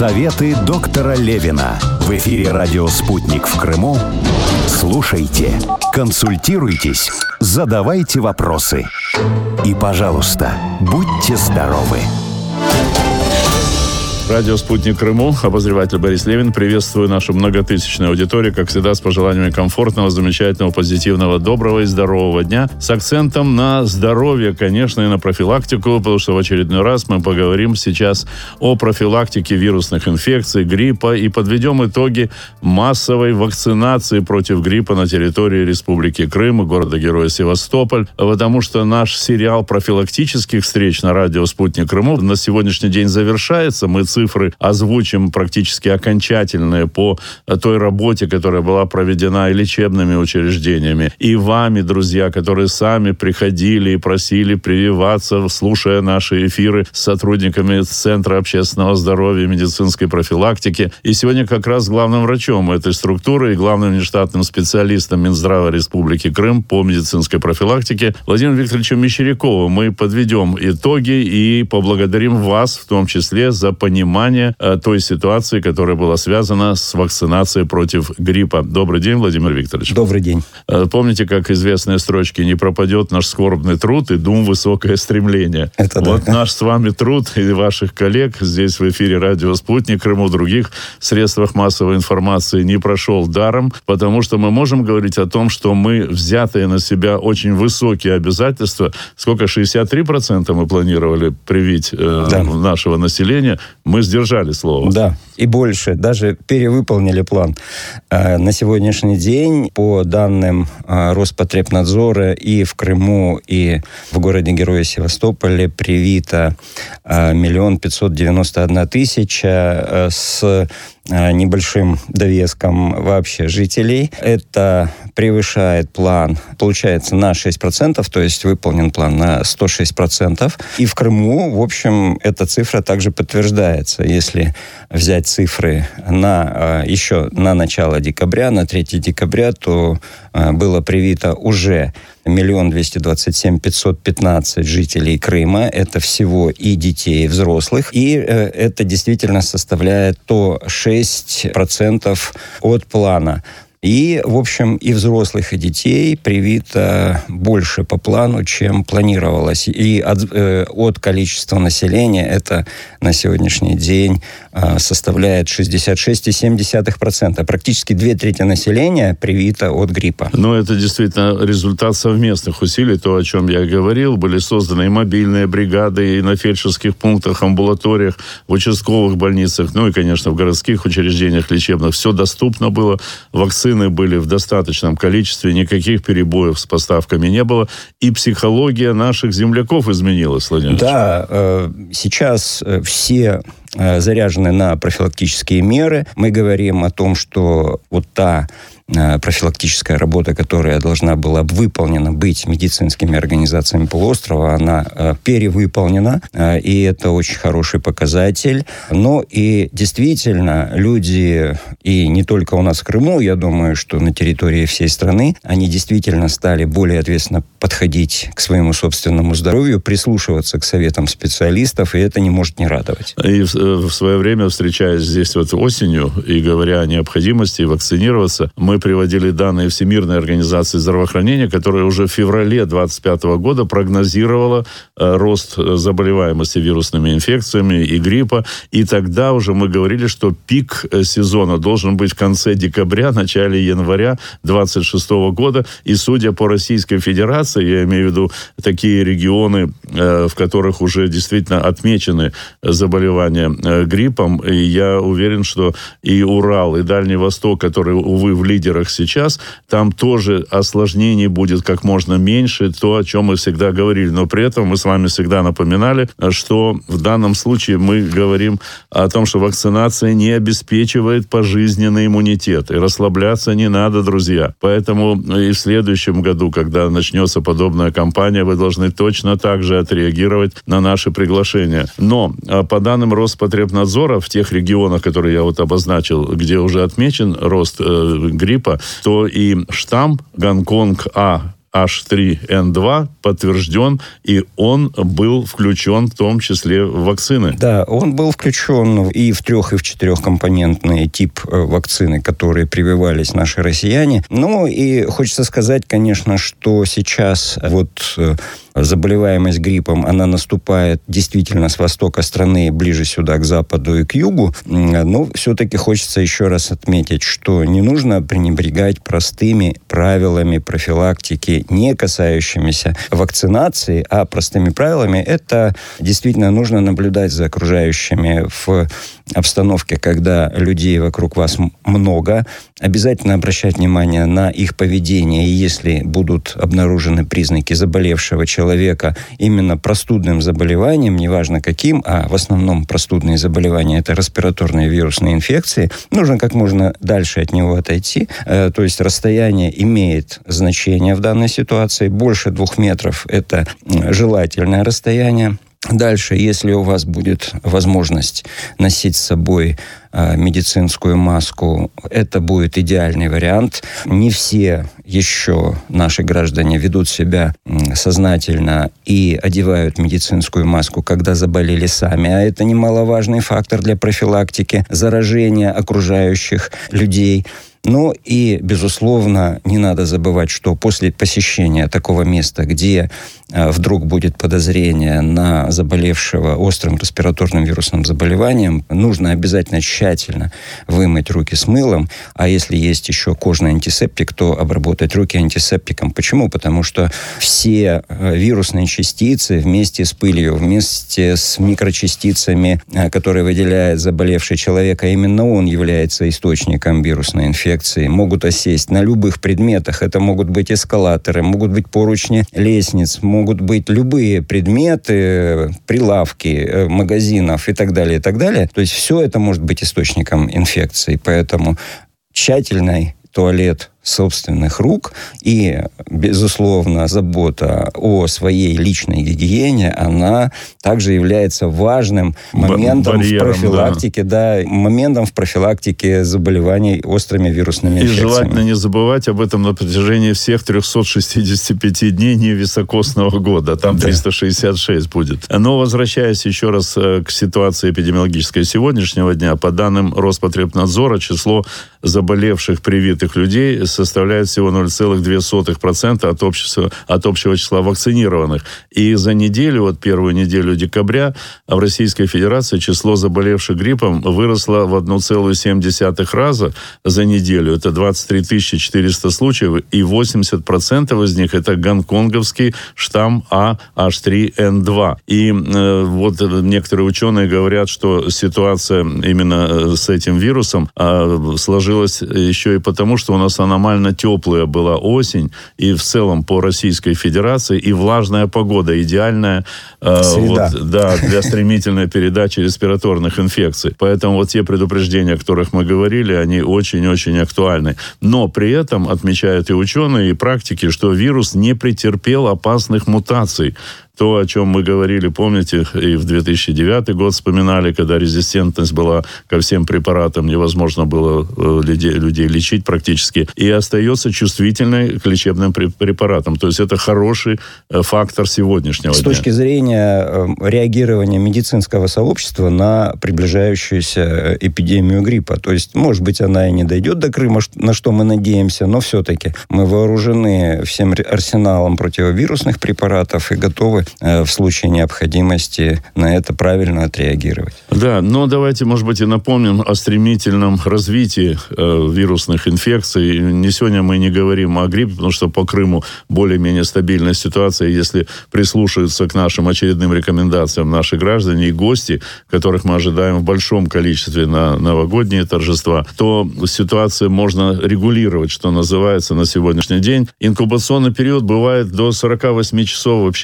Советы доктора Левина. В эфире радио «Спутник» в Крыму. Слушайте, консультируйтесь, задавайте вопросы. И, пожалуйста, будьте здоровы. Радио «Спутник Крыму», обозреватель Борис Левин. Приветствую нашу многотысячную аудиторию, как всегда, с пожеланиями комфортного, замечательного, позитивного, доброго и здорового дня. С акцентом на здоровье, конечно, и на профилактику, потому что в очередной раз мы поговорим сейчас о профилактике вирусных инфекций, гриппа и подведем итоги массовой вакцинации против гриппа на территории Республики Крым и города-героя Севастополь, потому что наш сериал профилактических встреч на радио «Спутник Крыму» на сегодняшний день завершается. Мы цифры озвучим практически окончательные по той работе, которая была проведена и лечебными учреждениями, и вами, друзья, которые сами приходили и просили прививаться, слушая наши эфиры с сотрудниками Центра общественного здоровья и медицинской профилактики. И сегодня как раз главным врачом этой структуры и главным внештатным специалистом Минздрава Республики Крым по медицинской профилактике Владимиром Викторовичем Мещеряковым мы подведем итоги и поблагодарим вас, в том числе, за понимание той ситуации, которая была связана с вакцинацией против гриппа. Добрый день, Владимир Викторович. Добрый день. Помните, как известные строчки: «Не пропадет наш скорбный труд и дум высокое стремление». Это вот да. Наш с вами труд и ваших коллег здесь в эфире радио «Спутник Крыму», в других средствах массовой информации не прошел даром, потому что мы можем говорить о том, что мы, взятые на себя очень высокие обязательства, сколько, 63% мы планировали привить нашего населения, мы сдержали слово. Да, и больше, даже перевыполнили план. На сегодняшний день, по данным Роспотребнадзора, и в Крыму, и в городе-герое Севастополе привито 1 591 000 с небольшим довеском вообще жителей. Это превышает план, получается, на 6%, то есть выполнен план на 106%. И в Крыму, в общем, эта цифра также подтверждается. Если взять цифры еще на начало декабря, на 3 декабря, то было привито уже 1 227 515 жителей Крыма. Это всего и детей, и взрослых. И это действительно составляет 6% от плана. И, в общем, и взрослых, и детей привито больше по плану, чем планировалось. И от количества населения это на сегодняшний день составляет 66,7%. Практически 2/3 населения привито от гриппа. Но это действительно результат совместных усилий, то, о чем я говорил. Были созданы и мобильные бригады, и на фельдшерских пунктах, амбулаториях, в участковых больницах, ну и, конечно, в городских учреждениях лечебных. Все доступно было. Вакцины были в достаточном количестве, никаких перебоев с поставками не было. И психология наших земляков изменилась, Владимир Ильич. Да, сейчас все заряжены на профилактические меры. Мы говорим о том, что вот та профилактическая работа, которая должна была выполнена быть медицинскими организациями полуострова, она перевыполнена, и это очень хороший показатель. Но и действительно люди, и не только у нас в Крыму, я думаю, что на территории всей страны, они действительно стали более ответственно подходить к своему собственному здоровью, прислушиваться к советам специалистов, и это не может не радовать. И в свое время, встречаясь здесь вот осенью и говоря о необходимости вакцинироваться, мы приводили данные Всемирной организации здравоохранения, которая уже в феврале 2025 года прогнозировала рост заболеваемости вирусными инфекциями и гриппа. И тогда уже мы говорили, что пик сезона должен быть в конце декабря, начале января 2026 года. И судя по Российской Федерации, я имею в виду такие регионы, в которых уже действительно отмечены заболевания гриппом, и я уверен, что и Урал, и Дальний Восток, которые, увы, в лидерах сейчас, там тоже осложнений будет как можно меньше, то, о чем мы всегда говорили. Но при этом мы с вами всегда напоминали, что в данном случае мы говорим о том, что вакцинация не обеспечивает пожизненный иммунитет. И расслабляться не надо, друзья. Поэтому и в следующем году, когда начнется подобная кампания, вы должны точно так же отреагировать на наши приглашения. Но по данным Роспотребнадзора, в тех регионах, которые я вот обозначил, где уже отмечен рост гриппа, то и штамм Гонконг-А H3N2 подтвержден, и он был включен в том числе в вакцины. Да, он был включен и в 3-, и в 4-компонентный тип вакцины, которые прививались наши россияне. Ну, и хочется сказать, конечно, что сейчас вот заболеваемость гриппом, она наступает действительно с востока страны, ближе сюда, к западу и к югу. Но все-таки хочется еще раз отметить, что не нужно пренебрегать простыми правилами профилактики, не касающимися вакцинации, а простыми правилами. Это действительно нужно наблюдать за окружающими в обстановке, когда людей вокруг вас много. Обязательно обращать внимание на их поведение. И если будут обнаружены признаки заболевшего человека именно простудным заболеванием, неважно каким, а в основном простудные заболевания – это респираторные вирусные инфекции, нужно как можно дальше от него отойти. То есть расстояние имеет значение в данной ситуации. Больше 2 метров – это желательное расстояние. Дальше, если у вас будет возможность носить с собой медицинскую маску, это будет идеальный вариант. Не все еще наши граждане ведут себя сознательно и одевают медицинскую маску, когда заболели сами. А это немаловажный фактор для профилактики заражения окружающих людей. Ну и, безусловно, не надо забывать, что после посещения такого места, где вдруг будет подозрение на заболевшего острым респираторным вирусным заболеванием, нужно обязательно тщательно вымыть руки с мылом, а если есть еще кожный антисептик, то обработать руки антисептиком. Почему? Потому что все вирусные частицы вместе с пылью, вместе с микрочастицами, которые выделяет заболевший человек, а именно он является источником вирусной инфекции, могут осесть на любых предметах. Это могут быть эскалаторы, могут быть поручни лестниц, могут быть любые предметы, прилавки магазинов и так далее, и так далее. То есть все это может быть источником инфекции. Поэтому тщательный туалет собственных рук и, безусловно, забота о своей личной гигиене, она также является важным моментом в профилактике, моментом в профилактике заболеваний острыми вирусными инфекциями. И желательно не забывать об этом на протяжении всех 365 дней невисокосного года. Там 366 будет. Но, возвращаясь еще раз к ситуации эпидемиологической сегодняшнего дня, по данным Роспотребнадзора, число заболевших привитых людей составляет всего 0,2% от общего числа вакцинированных. И за неделю, вот первую неделю декабря, в Российской Федерации число заболевших гриппом выросло в 1,7 раза за неделю. Это 23 400 случаев, и 80% из них это гонконговский штамм H3N2. И вот некоторые ученые говорят, что ситуация именно с этим вирусом сложилась еще и потому, что у нас аномально теплая была осень, и в целом по Российской Федерации, и влажная погода, идеальная для стремительной передачи респираторных инфекций. Поэтому вот те предупреждения, о которых мы говорили, они очень-очень актуальны. Но при этом отмечают и ученые, и практики, что вирус не претерпел опасных мутаций. То, о чем мы говорили, помните, и в 2009 год вспоминали, когда резистентность была ко всем препаратам, невозможно было людей лечить практически, и остается чувствительной к лечебным препаратам. То есть это хороший фактор сегодняшнего дня. С точки зрения реагирования медицинского сообщества на приближающуюся эпидемию гриппа. То есть, может быть, она и не дойдет до Крыма, на что мы надеемся, но все-таки мы вооружены всем арсеналом противовирусных препаратов и готовы в случае необходимости на это правильно отреагировать. Да, но давайте, может быть, и напомним о стремительном развитии вирусных инфекций. Не сегодня мы не говорим о гриппе, потому что по Крыму более-менее стабильная ситуация. Если прислушаются к нашим очередным рекомендациям наши граждане и гости, которых мы ожидаем в большом количестве на новогодние торжества, то ситуацию можно регулировать, что называется, на сегодняшний день. Инкубационный период бывает до 48 часов вообще.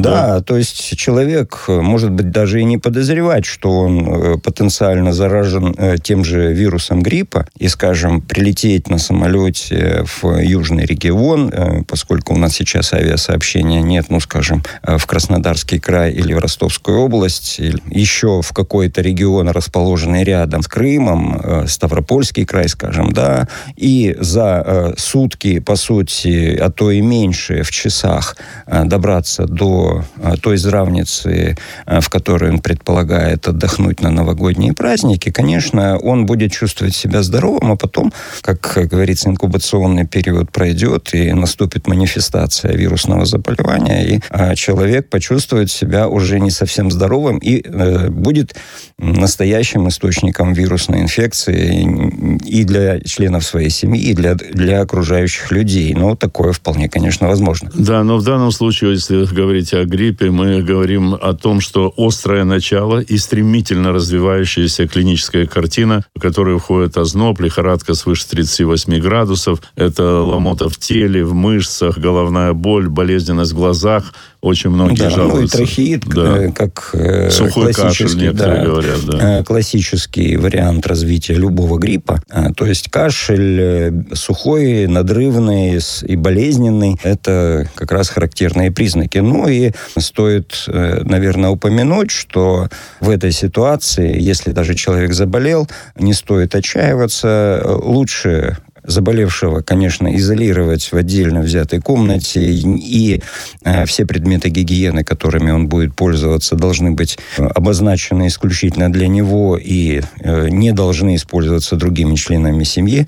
Да, то есть человек может быть даже и не подозревать, что он потенциально заражен тем же вирусом гриппа, и, скажем, прилететь на самолете в южный регион, поскольку у нас сейчас авиасообщения нет, скажем, в Краснодарский край или в Ростовскую область, или еще в какой-то регион, расположенный рядом с Крымом, Ставропольский край, скажем, да, и за сутки, по сути, а то и меньше в часах добраться до той здравницы, в которой он предполагает отдохнуть на новогодние праздники, конечно, он будет чувствовать себя здоровым, а потом, как говорится, инкубационный период пройдет, и наступит манифестация вирусного заболевания, и человек почувствует себя уже не совсем здоровым и будет настоящим источником вирусной инфекции и для членов своей семьи, и для окружающих людей. Но такое вполне, конечно, возможно. Да, но в данном случае, если говорить о гриппе, мы говорим о том, что острое начало и стремительно развивающаяся клиническая картина, в которую входит озноб, лихорадка свыше 38 градусов, это ломота в теле, в мышцах, головная боль, болезненность в глазах. Очень многие жалуются. И трахеит, как сухой кашель, некоторые говорят. Да. Классический вариант развития любого гриппа. То есть кашель сухой, надрывный и болезненный. Это как раз характерные признаки. И стоит, наверное, упомянуть, что в этой ситуации, если даже человек заболел, не стоит отчаиваться. Лучше заболевшего, конечно, изолировать в отдельно взятой комнате, и все предметы гигиены, которыми он будет пользоваться, должны быть обозначены исключительно для него и не должны использоваться другими членами семьи.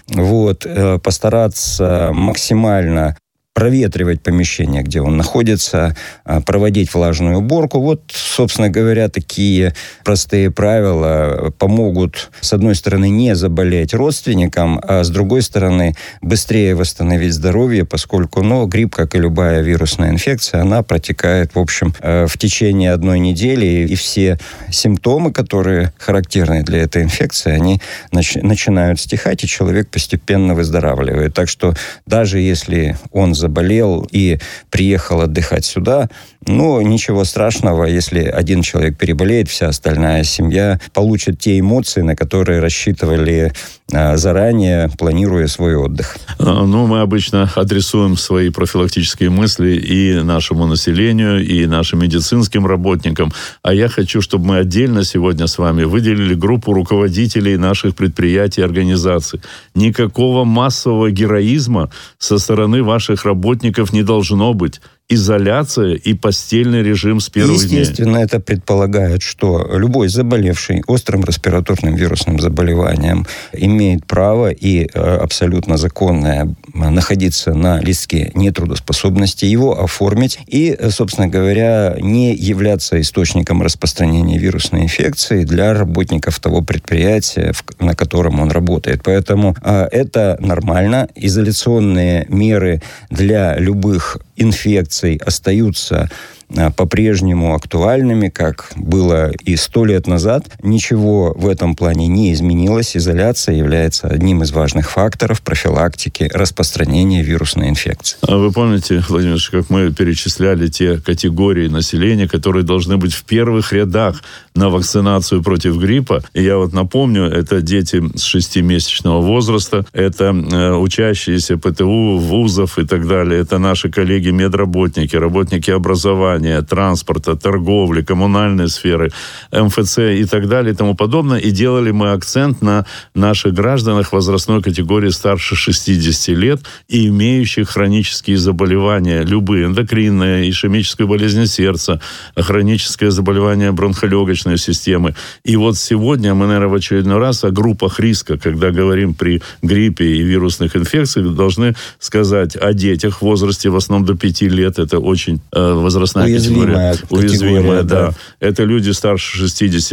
Постараться максимально проветривать помещение, где он находится, проводить влажную уборку. Собственно говоря, такие простые правила помогут, с одной стороны, не заболеть родственникам, а с другой стороны, быстрее восстановить здоровье, поскольку, грипп, как и любая вирусная инфекция, она протекает, в общем, в течение одной недели, и все симптомы, которые характерны для этой инфекции, они начинают стихать, и человек постепенно выздоравливает. Так что даже если он заболел и приехал отдыхать сюда, ничего страшного, если один человек переболеет, вся остальная семья получит те эмоции, на которые рассчитывали заранее, планируя свой отдых. Мы обычно адресуем свои профилактические мысли и нашему населению, и нашим медицинским работникам. А я хочу, чтобы мы отдельно сегодня с вами выделили группу руководителей наших предприятий и организаций. Никакого массового героизма со стороны ваших работников не должно быть. Изоляция и постельный режим с первых дней. Естественно, это предполагает, что любой заболевший острым респираторным вирусным заболеванием имеет право и абсолютно законное находиться на листке нетрудоспособности, его оформить и, собственно говоря, не являться источником распространения вирусной инфекции для работников того предприятия, на котором он работает. Поэтому это нормально. Изоляционные меры для любых инфекций остаются по-прежнему актуальными, как было и 100 лет назад. Ничего в этом плане не изменилось. Изоляция является одним из важных факторов профилактики распространения вирусной инфекции. А вы помните, Владимир Ильич, как мы перечисляли те категории населения, которые должны быть в первых рядах на вакцинацию против гриппа? И я напомню, это дети с 6-месячного возраста, это учащиеся ПТУ, вузов и так далее, это наши коллеги-медработники, работники образования, транспорта, торговли, коммунальной сферы, МФЦ и так далее и тому подобное. И делали мы акцент на наших гражданах возрастной категории старше 60 лет и имеющих хронические заболевания, любые, эндокринные, ишемическую болезнь сердца, хроническое заболевание бронхолегочной системы. И сегодня мы, наверное, в очередной раз о группах риска, когда говорим при гриппе и вирусных инфекциях, должны сказать о детях в возрасте в основном до 5 лет. Это очень возрастная уязвимая, да. Это люди старше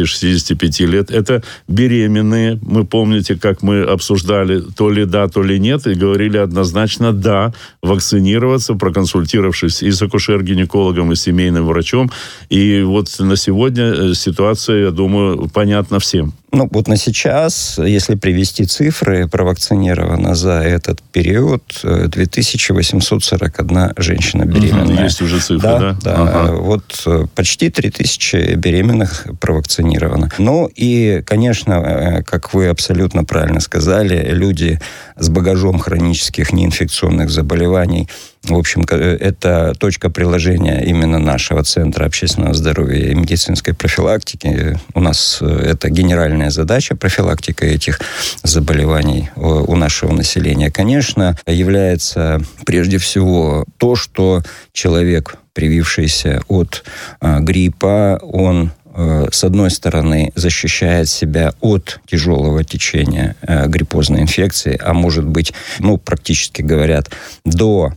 60-65 лет. Это беременные. Мы помните, как мы обсуждали то ли да, то ли нет, и говорили однозначно да, вакцинироваться, проконсультировавшись и с акушер-гинекологом, и с семейным врачом. И на сегодня ситуация, я думаю, понятна всем. Ну, вот на сейчас, если привести цифры, провакцинировано за этот период 2841 женщина беременная. Есть уже цифры, да? Да. Ага. Вот почти 3000 беременных провакцинировано. Ну, и, конечно, как вы абсолютно правильно сказали, люди с багажом хронических неинфекционных заболеваний, в общем, это точка приложения именно нашего Центра общественного здоровья и медицинской профилактики. У нас это генеральная задача, профилактика этих заболеваний у нашего населения. Конечно, является прежде всего то, что человек, привившийся от гриппа, он с одной стороны, защищает себя от тяжелого течения гриппозной инфекции, а может быть, практически говорят, до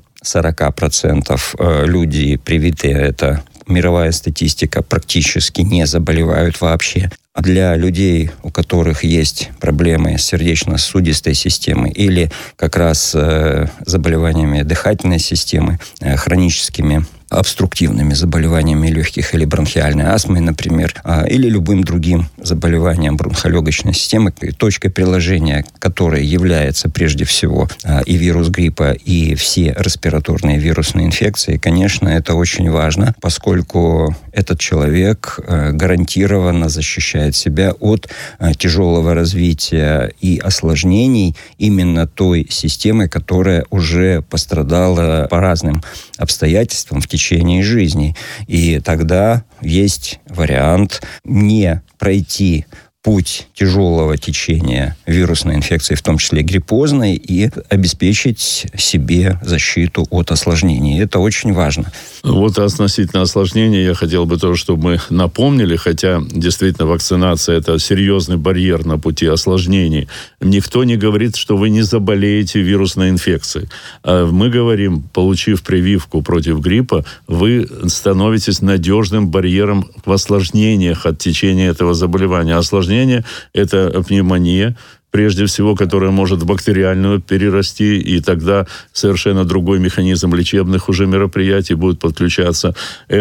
40% люди привитые, это мировая статистика, практически не заболевают вообще. А для людей, у которых есть проблемы с сердечно-сосудистой системой или как раз заболеваниями дыхательной системы, хроническими обструктивными заболеваниями легких или бронхиальной астмой, например, или любым другим заболеванием бронхолегочной системы, точкой приложения которой является прежде всего и вирус гриппа, и все респираторные вирусные инфекции, конечно, это очень важно, поскольку этот человек гарантированно защищает себя от тяжелого развития и осложнений именно той системы, которая уже пострадала по разным обстоятельствам в течение жизни. И тогда есть вариант не пройти путь тяжелого течения вирусной инфекции, в том числе гриппозной, и обеспечить себе защиту от осложнений. Это очень важно. Вот относительно осложнений я хотел бы тоже, чтобы мы напомнили, хотя действительно вакцинация – это серьезный барьер на пути осложнений. Никто не говорит, что вы не заболеете вирусной инфекцией. Мы говорим, получив прививку против гриппа, вы становитесь надежным барьером в осложнениях от течения этого заболевания. Осложнения – это пневмония, прежде всего, которая может в бактериальную перерасти, и тогда совершенно другой механизм лечебных уже мероприятий будет подключаться.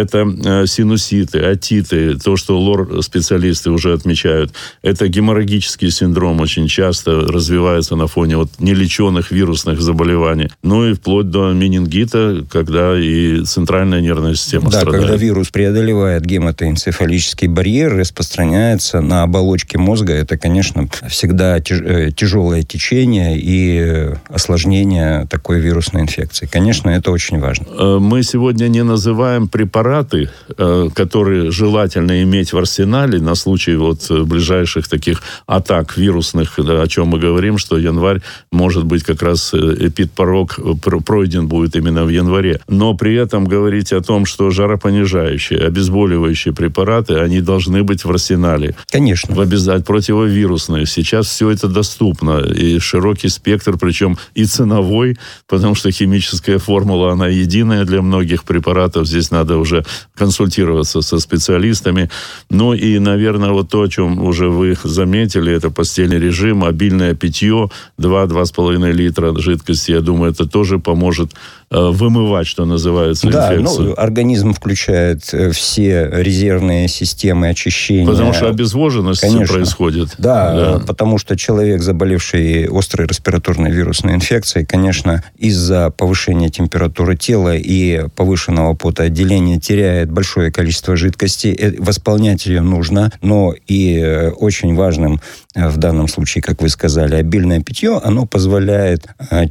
Это синуситы, отиты, то, что лор-специалисты уже отмечают. Это геморрагический синдром очень часто развивается на фоне нелеченных вирусных заболеваний. Ну и вплоть до менингита, когда и центральная нервная система страдает. Да, когда вирус преодолевает гематоэнцефалический барьер, распространяется на оболочки мозга, это, конечно, всегда тяжелое течение и осложнение такой вирусной инфекции. Конечно, это очень важно. Мы сегодня не называем препараты, которые желательно иметь в арсенале на случай ближайших таких атак вирусных, о чем мы говорим, что январь, может быть, как раз эпидпорог пройден будет именно в январе. Но при этом говорить о том, что жаропонижающие, обезболивающие препараты, они должны быть в арсенале. Конечно. Обязательно противовирусные. Сейчас все это доступно. И широкий спектр, причем и ценовой, потому что химическая формула, она единая для многих препаратов. Здесь надо уже консультироваться со специалистами. Ну и, наверное, то, о чем уже вы заметили, это постельный режим, обильное питье, 2-2,5 литра жидкости. Я думаю, это тоже поможет вымывать, что называется, инфекцию. Да, организм включает все резервные системы очищения. Потому что обезвоженность происходит. Да, потому что человек, заболевший острой респираторной вирусной инфекцией, конечно, из-за повышения температуры тела и повышенного потоотделения теряет большое количество жидкости. Восполнять ее нужно, но и очень важным в данном случае, как вы сказали, обильное питье, оно позволяет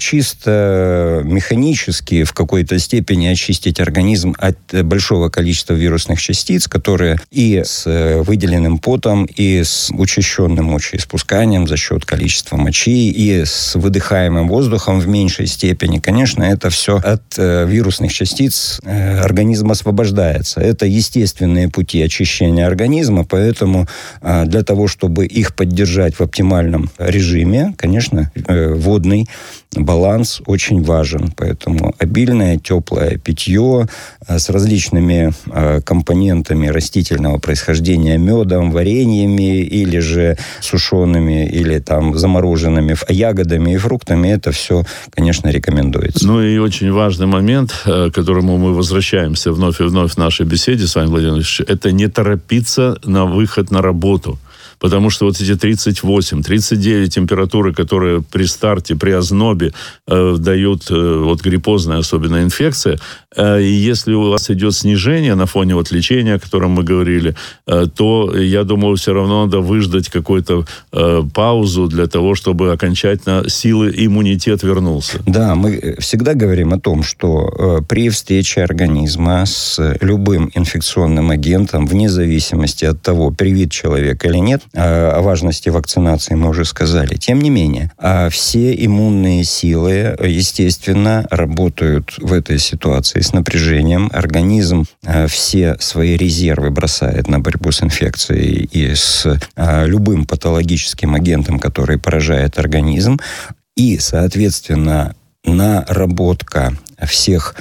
чисто механически в какой-то степени очистить организм от большого количества вирусных частиц, которые и с выделенным потом, и с учащенным мочеиспусканием за счет количества мочи, и с выдыхаемым воздухом в меньшей степени. Конечно, это все от вирусных частиц организм освобождается. Это естественные пути очищения организма, поэтому для того, чтобы их поддержать в оптимальном режиме, конечно, водный баланс очень важен. Поэтому обильное, теплое питье с различными компонентами растительного происхождения, медом, вареньями или же сушеными или замороженными ягодами и фруктами, это все, конечно, рекомендуется. Ну и очень важный момент, к которому мы возвращаемся вновь и вновь в нашей беседе с вами, Владимир Ильич, это не торопиться на выход на работу. потому что вот эти 38, 39 температуры, которые при старте, при ознобе дают вот гриппозная особенно инфекция, и если у вас идет снижение на фоне вот лечения, о котором мы говорили, то, я думаю, все равно надо выждать какую-то паузу для того, чтобы окончательно силы иммунитет вернулся. Да, мы всегда говорим о том, что при встрече организма с любым инфекционным агентом, вне зависимости от того, привит человек или нет, о важности вакцинации мы уже сказали. Тем не менее, все иммунные силы, естественно, работают в этой ситуации с напряжением. Организм все свои резервы бросает на борьбу с инфекцией и с любым патологическим агентом, который поражает организм. И, соответственно, наработка всех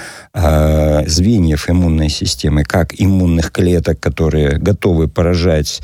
звеньев иммунной системы, как иммунных клеток, которые готовы поражать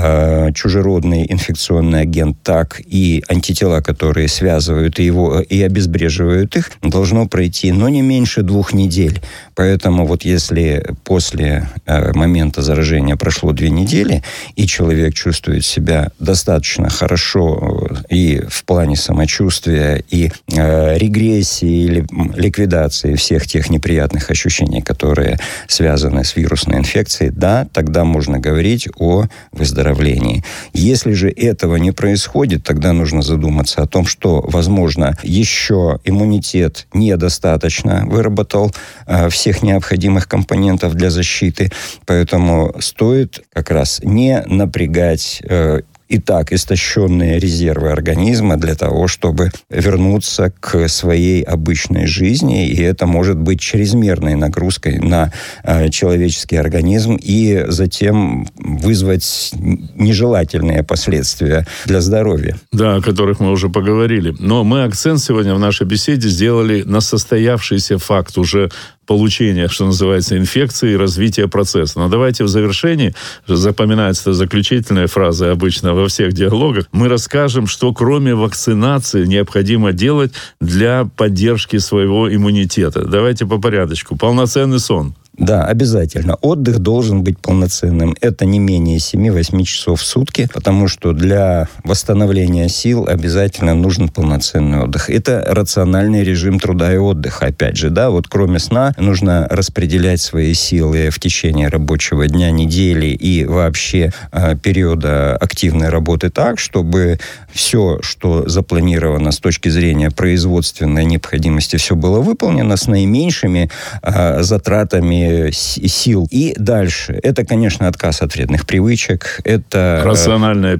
чужеродный инфекционный агент, так и антитела, которые связывают его и обезвреживают их, должно пройти, но не меньше 2 недель. Поэтому вот если после момента заражения прошло 2 недели, и человек чувствует себя достаточно хорошо и в плане самочувствия, и регрессии или ликвидации всех тех неприятных ощущений, которые связаны с вирусной инфекцией, да, тогда можно говорить о выздоровлении. Если же этого не происходит, тогда нужно задуматься о том, что, возможно, еще иммунитет недостаточно выработал всех необходимых компонентов для защиты, поэтому стоит как раз не напрягать и так истощенные резервы организма для того, чтобы вернуться к своей обычной жизни, и это может быть чрезмерной нагрузкой на человеческий организм и затем вызвать нежелательные последствия для здоровья. Да, о которых мы уже поговорили. Но мы акцент сегодня в нашей беседе сделали на состоявшийся факт уже получения, что называется, инфекции и развития процесса. Но давайте в завершении, запоминается заключительная фраза обычно во всех диалогах, мы расскажем, что кроме вакцинации необходимо делать для поддержки своего иммунитета. Давайте по порядочку. Полноценный сон. Да, обязательно. Отдых должен быть полноценным. Это не менее 7-8 часов в сутки, потому что для восстановления сил обязательно нужен полноценный отдых. Это рациональный режим труда и отдыха. Опять же, да, вот кроме сна нужно распределять свои силы в течение рабочего дня, недели и вообще периода активной работы так, чтобы все, что запланировано с точки зрения производственной необходимости, все было выполнено с наименьшими затратами сил. И дальше. Это, конечно, отказ от вредных привычек. Это рациональное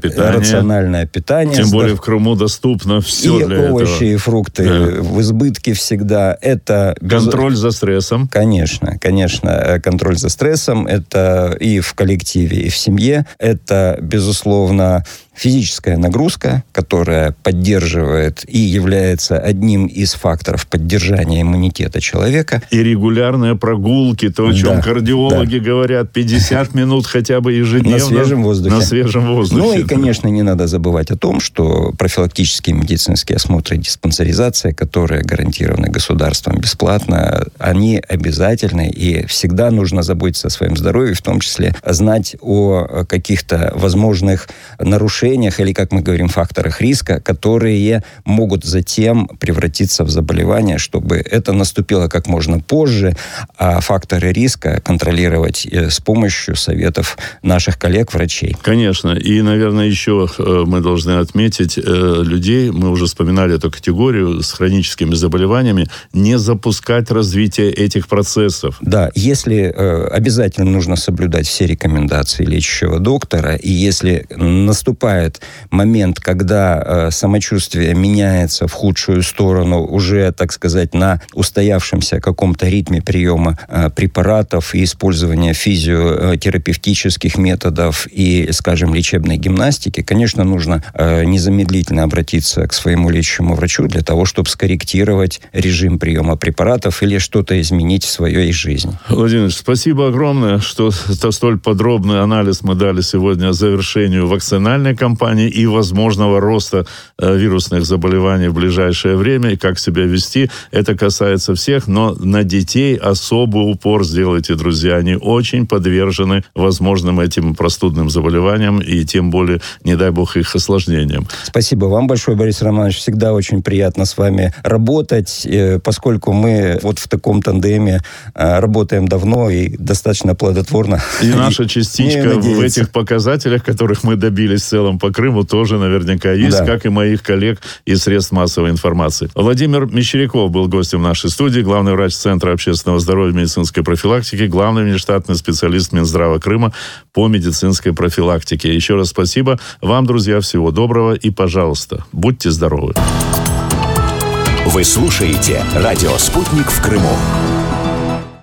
питание. Тем более в Крыму доступно все и для этого. И овощи, и фрукты в избытке всегда. Это контроль за стрессом. Конечно. Контроль за стрессом. Это и в коллективе, и в семье. Это, безусловно, физическая нагрузка, которая поддерживает и является одним из факторов поддержания иммунитета человека. И регулярные прогулки, то, о чем кардиологи говорят, 50 минут хотя бы ежедневно. На свежем воздухе. Ну и, Да. конечно, не надо забывать о том, что профилактические медицинские осмотры и диспансеризация, которые гарантированы государством бесплатно, они обязательны, и всегда нужно заботиться о своем здоровье, в том числе знать о каких-то возможных нарушениях или, как мы говорим, факторах риска, которые могут затем превратиться в заболевание, чтобы это наступило как можно позже, а факторы риска контролировать с помощью советов наших коллег-врачей. Конечно. И, наверное, еще мы должны отметить людей, мы уже вспоминали эту категорию с хроническими заболеваниями, не запускать развитие этих процессов. Да, если обязательно нужно соблюдать все рекомендации лечащего доктора, и если наступает момент, когда самочувствие меняется в худшую сторону уже, так сказать, на устоявшемся каком-то ритме приема препаратов и использования физиотерапевтических методов и, скажем, лечебной гимнастики, конечно, нужно незамедлительно обратиться к своему лечащему врачу для того, чтобы скорректировать режим приема препаратов или что-то изменить в своей жизни. Владимир, спасибо огромное, что столь подробный анализ мы дали сегодня завершению вакцинальной кампании и возможного роста вирусных заболеваний в ближайшее время, и как себя вести. Это касается всех, но на детей особый упор сделайте, друзья. Они очень подвержены возможным этим простудным заболеваниям и тем более, не дай бог, их осложнениям. Спасибо вам большое, Борис Романович. Всегда очень приятно с вами работать, поскольку мы вот в таком тандеме работаем давно и достаточно плодотворно. И наша частичка в этих показателях, которых мы добились в целом по Крыму, тоже наверняка есть, как и моих коллег из средств массовой информации. Владимир Мещеряков был гостем нашей студии, главный врач Центра общественного здоровья и медицинской профилактики, главный внештатный специалист Минздрава Крыма по медицинской профилактике. Еще раз спасибо вам, друзья, всего доброго и, пожалуйста, будьте здоровы. Вы слушаете «Радио Спутник» в Крыму.